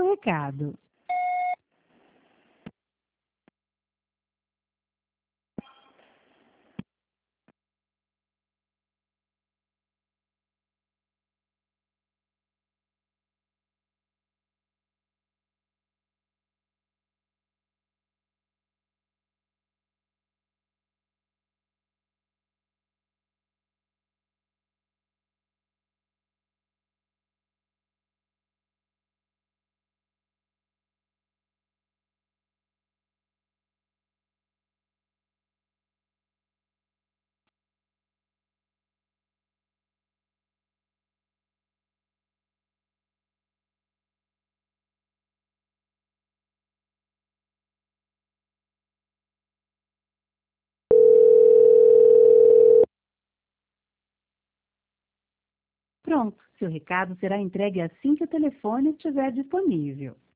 recado. Pronto, seu recado será entregue assim que o telefone estiver disponível.